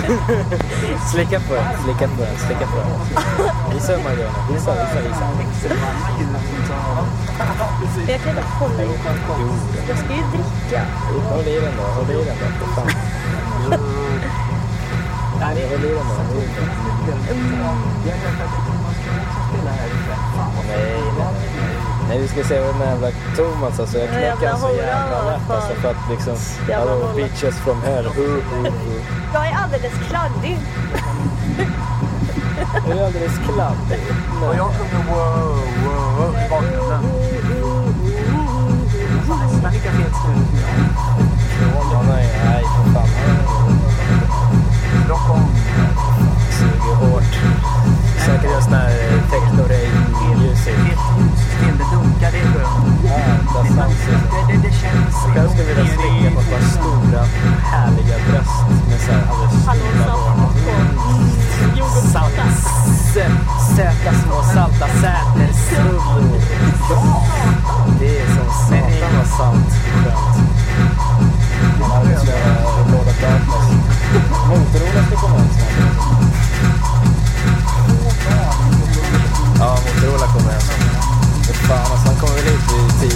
Slicka på den. Visa hur man gör det. Visa. Jag kan inte hålla i den. Jag ska ju dricka. Håll i den då. Håll i den då. Fan. Nej, vi ska se vad den jävla Thomas, alltså jag knäcker så jävla lätt, alltså för att liksom, hello bitches from hell. Jag är alldeles kladdig. Jag är alldeles kladdig. Och jag sjunger wow i bakgrunden. Nästan lika fet slut. Nej, för fan. Rock on. Suger hårt. Säkert göra sån här techno-ray-music. System, det dunkar, det är skönt. Det känns... Jag skulle vilja slicka på ett par stora, härliga bröst med så här alldeles söta små salta sätersrubbor. Det är som satan vad salt. Man har inte slövat Lord of Darkness. Motorola ska komma ut snart. Ja, Motorola kommer hem. Fan, alltså han kommer väl ut i